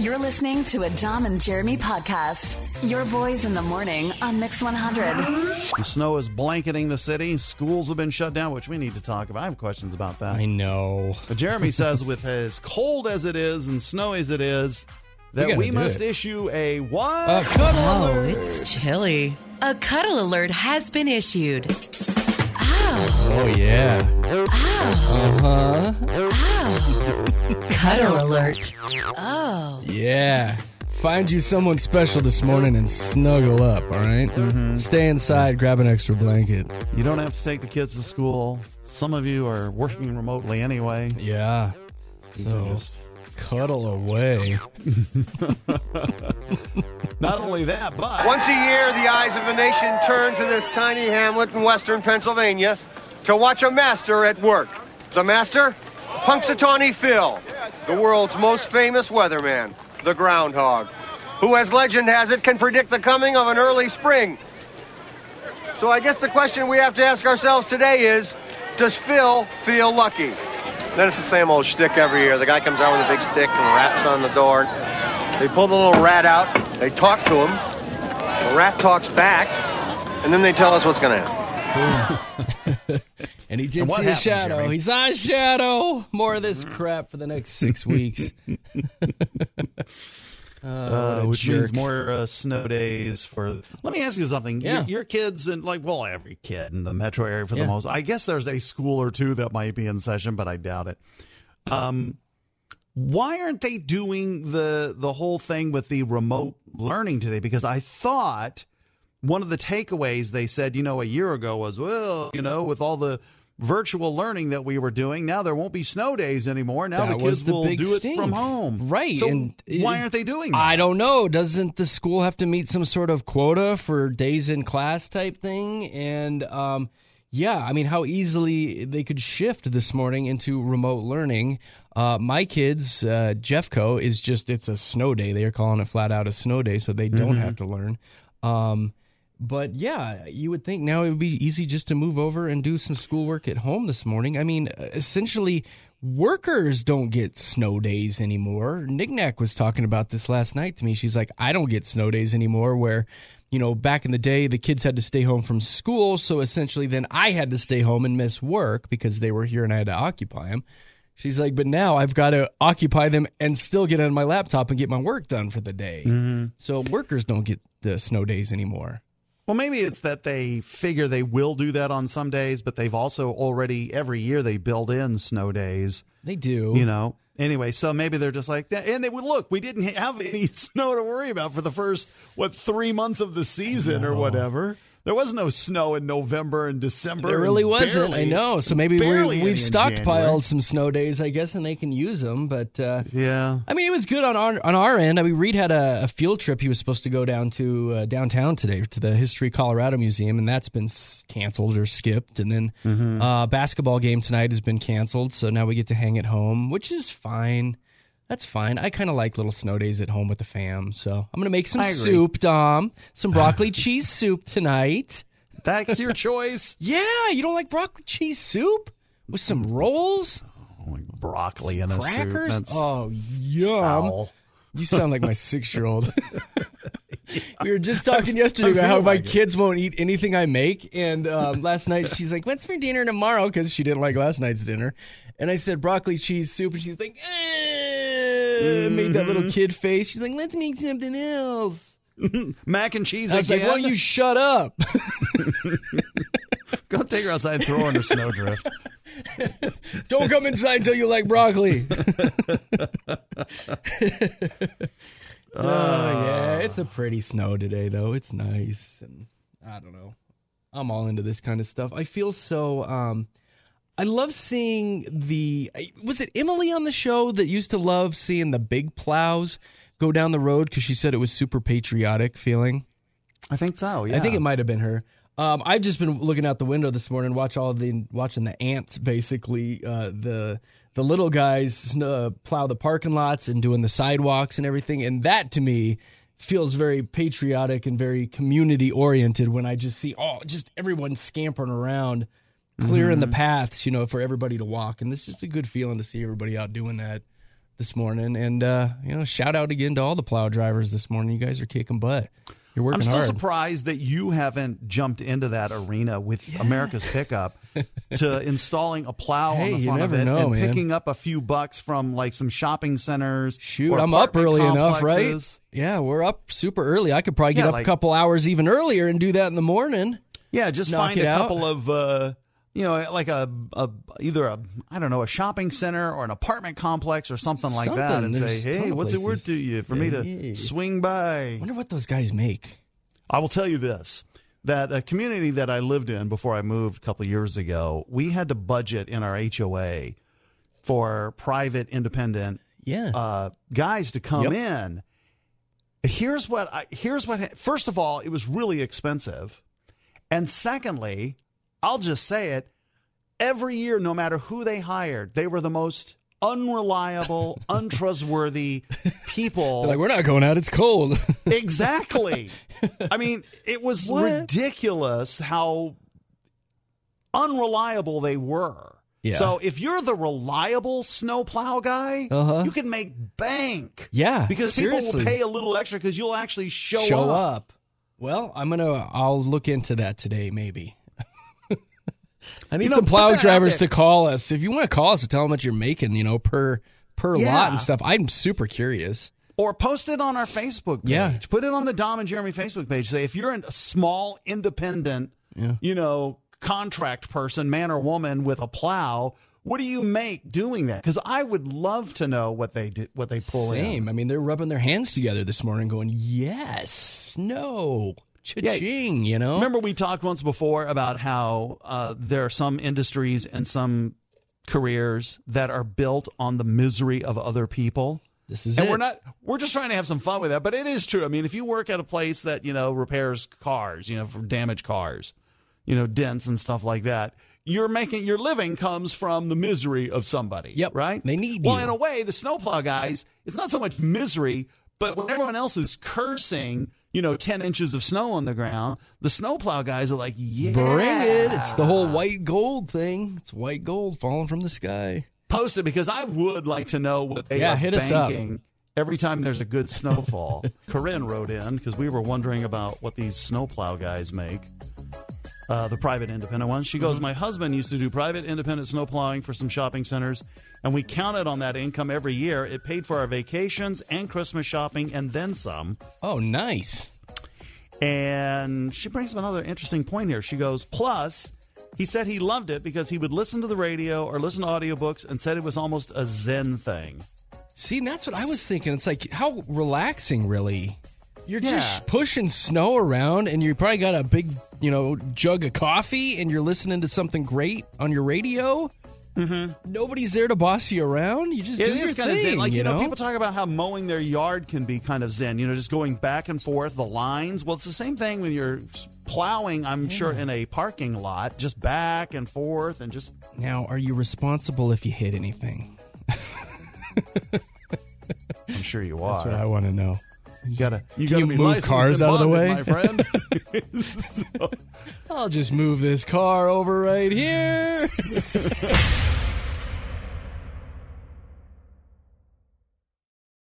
You're listening to a Dom and Jeremy podcast. Your boys in the morning on Mix 100. The snow is blanketing the city. Schools have been shut down, which we need to talk about. I have questions about that. I know. But Jeremy says with as cold as it is and snowy as it is, that we must issue a what? A cuddle alert. It's chilly. A cuddle alert has been issued. Oh, yeah. Ow. Cuddle alert. Oh. Yeah. Find you someone special this morning and snuggle up, all right? Mm-hmm. Stay inside, grab an extra blanket. You don't have to take the kids to school. Some of you are working remotely anyway. Yeah. So just cuddle away. Not only that, but once a year, the eyes of the nation turn to this tiny hamlet in western Pennsylvania to watch a master at work. The master? Punxsutawney Phil, the world's most famous weatherman, the groundhog, who, as legend has it, can predict the coming of an early spring. So I guess the question we have to ask ourselves today is, does Phil feel lucky? Then it's the same old shtick every year. The guy comes out with a big stick and raps on the door. They pull the little rat out. They talk to him. The rat talks back. And then they tell us what's going to happen. And he did see a shadow. Jeremy? He saw a shadow. More of this crap for the next 6 weeks. Which means more snow days for... Let me ask you something. Yeah. Your kids, and every kid in the metro area for the most... I guess there's a school or two that might be in session, but I doubt it. Why aren't they doing the whole thing with the remote learning today? Because I thought one of the takeaways they said, a year ago was, with all the virtual learning that we were doing, now there won't be snow days anymore. Now the kids will do it from home. Right. So why aren't they doing that? I don't know. Doesn't the school have to meet some sort of quota for days in class type thing? And how easily they could shift this morning into remote learning. My kids, Jeffco, it's a snow day. They are calling it flat out a snow day, so they don't have to learn. But yeah, you would think now it would be easy just to move over and do some schoolwork at home this morning. I mean, essentially, workers don't get snow days anymore. Knick-Knack was talking about this last night to me. She's like, I don't get snow days anymore where, back in the day, the kids had to stay home from school. So essentially then I had to stay home and miss work because they were here and I had to occupy them. She's like, but now I've got to occupy them and still get on my laptop and get my work done for the day. Mm-hmm. So workers don't get the snow days anymore. Well, maybe it's that they figure they will do that on some days, but they've also already, every year, they build in snow days. They do. Anyway, so maybe they're just like, and we didn't have any snow to worry about for the first, 3 months of the season or whatever. There was no snow in November and December. There really wasn't. Barely, I know. So maybe we've stockpiled January. Some snow days, I guess, and they can use them. But yeah, I mean, it was good on our end. I mean, Reed had a field trip. He was supposed to go down to downtown today to the History Colorado Museum, and that's been canceled or skipped. And then basketball game tonight has been canceled, so now we get to hang at home, which is fine. That's fine. I kind of like little snow days at home with the fam. So I'm going to make some soup, Dom. Some broccoli cheese soup tonight. That's your choice? Yeah. You don't like broccoli cheese soup? With some rolls? Oh, like broccoli in a soup. Crackers? Oh, yum. Foul. You sound like my 6-year-old. We were just talking yesterday about how my kids won't eat anything I make. And last night she's like, what's for dinner tomorrow? Because she didn't like last night's dinner. And I said broccoli cheese soup. And she's like, made that little kid face. She's like, let's make something else. Mac and cheese I was again? like, why don't you shut up? Go take her outside and throw her in her snowdrift. Don't come inside until you like broccoli. Yeah, it's a pretty snow today, though. It's nice. And I don't know. I'm all into this kind of stuff. I feel so... I love seeing was it Emily on the show that used to love seeing the big plows go down the road because she said it was super patriotic feeling? I think so, yeah. I think it might have been her. I've just been looking out the window this morning, watching the ants, basically, the little guys plow the parking lots and doing the sidewalks and everything. And that, to me, feels very patriotic and very community-oriented when I just see, just everyone scampering around, clearing the paths, for everybody to walk. And it's just a good feeling to see everybody out doing that. this morning. And, shout out again to all the plow drivers this morning. You guys are kicking butt. You're working I'm still hard. surprised that you haven't jumped into that arena with America's Pickup to installing a plow on the front of it and picking up a few bucks from like some shopping centers. Shoot, or I'm up early enough, right? complexes. Yeah, we're up super early. I could probably get up a couple hours even earlier and do that in the morning. Yeah, just find a couple of, like either a shopping center or an apartment complex or something like that, and say, hey, what's it worth to you for me to swing by? I wonder what those guys make. I will tell you this, that a community that I lived in before I moved a couple of years ago, we had to budget in our HOA for private independent guys to come in. Here's what first of all, it was really expensive. And secondly, I'll just say it, every year, no matter who they hired, they were the most unreliable, untrustworthy people. They're like, we're not going out, it's cold. Exactly. I mean, it was ridiculous how unreliable they were. Yeah. So if you're the reliable snowplow guy, you can make bank. Yeah, because people will pay a little extra because you'll actually show up. Well, I'll look into that today, maybe. I need some plow drivers to call us. If you want to call us and tell them what you're making, per lot and stuff, I'm super curious. Or post it on our Facebook page. Yeah. Put it on the Dom and Jeremy Facebook page. Say, if you're a small, independent, contract person, man or woman with a plow, what do you make doing that? Because I would love to know what they pull in. Same. I mean, they're rubbing their hands together this morning going, yes, snow, cha-ching, Remember we talked once before about how there are some industries and some careers that are built on the misery of other people? This is it. We're just trying to have some fun with that, but it is true. I mean, if you work at a place that, repairs cars, for damaged cars, dents and stuff like that, your living comes from the misery of somebody. Yep. Right? They need you. Well, in a way, the snowplow guys, it's not so much misery, but when everyone else is cursing, 10 inches of snow on the ground, the snowplow guys are like, yeah. Bring it. It's the whole white gold thing. It's white gold falling from the sky. Post it because I would like to know what they are banking every time there's a good snowfall. Corinne wrote in because we were wondering about what these snowplow guys make. The private independent ones. She goes, my husband used to do private independent snow plowing for some shopping centers, and we counted on that income every year. It paid for our vacations and Christmas shopping and then some. Oh, nice. And she brings up another interesting point here. She goes, plus, he said he loved it because he would listen to the radio or listen to audiobooks and said it was almost a Zen thing. See, that's what I was thinking. It's like, how relaxing, really. You're just pushing snow around, and you probably got a big, jug of coffee, and you're listening to something great on your radio. Mm-hmm. Nobody's there to boss you around. You just do your thing. It is kind of zen. Like, people talk about how mowing their yard can be kind of zen, just going back and forth, the lines. Well, it's the same thing when you're plowing, I'm sure, in a parking lot, just back and forth and just... Now, are you responsible if you hit anything? I'm sure you are. That's what I want to know. Can you move cars out of the way, my friend? I'll just move this car over right here.